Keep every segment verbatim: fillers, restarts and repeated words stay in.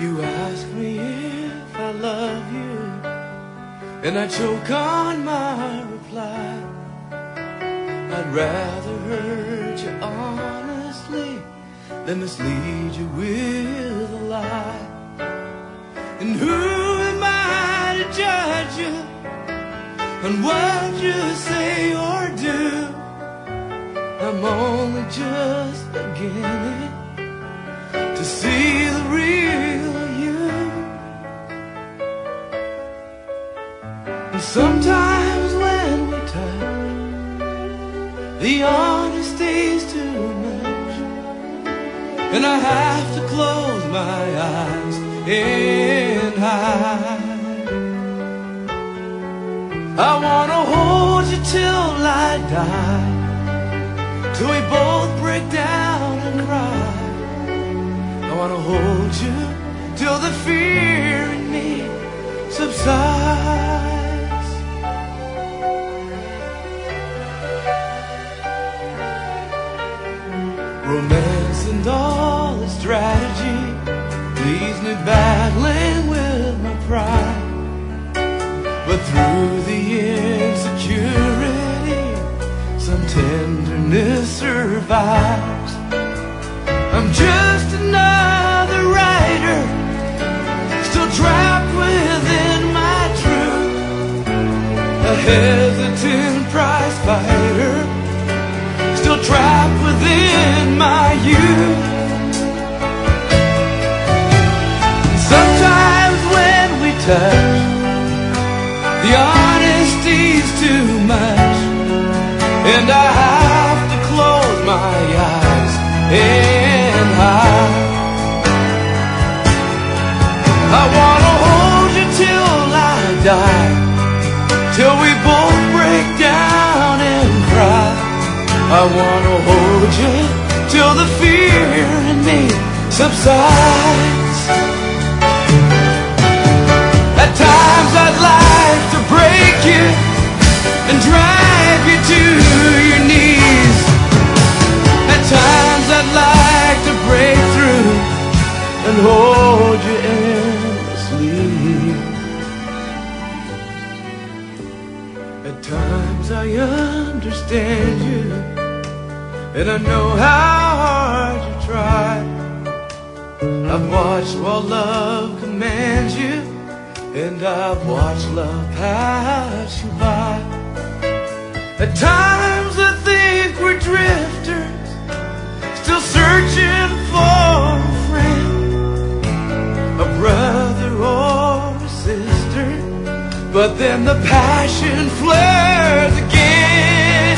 You ask me if I love you, and I choke on my reply. I'd rather hurt you honestly than mislead you with a lie. And who am I to judge you on what you say or do? I'm only just beginning to see the real you. And sometimes when we touch, the honesty's too much, and I have to close my eyes and hide. I wanna hold you till I die, till we both break down and cry. I wanna hold you till the fear in me subsides. Romance and all its strategy leaves me battling with my pride. But through the insecurity, some tenderness survives. I'm just another writer, still trapped within my truth, a hesitant prize fighter, still trapped within my youth. And sometimes when we touch, the honesty's too much, and I have to close my eyes and hide. I wanna hold you till I die, till we both break down and cry. I wanna hold you till the fear in me subsides. At times I'd like to break you and drag you to your knees. At times I'd like to break through and hold you endlessly. At times I understand you, and I know how hard you try. I've watched while love commands you, and I've watched love pass you by. At times I think we're drifters, still searching for a friend, a brother or a sister. But then the passion flares again.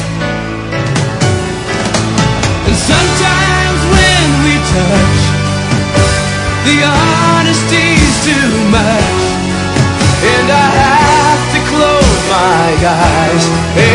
And sometimes when we touch, the honesty's too much, and I have to close my eyes